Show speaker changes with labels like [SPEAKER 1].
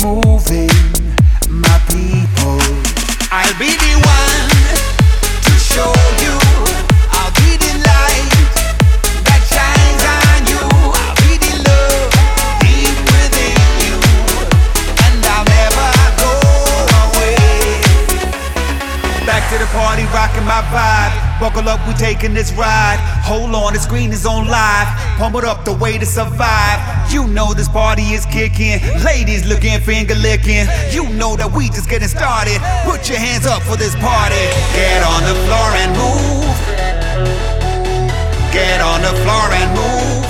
[SPEAKER 1] moving, my people. I'll be the one to show you. I'll be the light that shines on you. I'll be the love deep within you, and I'll never go away. Back to the party, rocking my vibe. Buckle up, we taking this ride. Hold on, the screen is on live. Pump it up, the way to survive. You know this party is kicking. Ladies looking, finger licking. You know that we just getting started. Put your hands up for this party. Get on the floor and move. Get on the floor and move.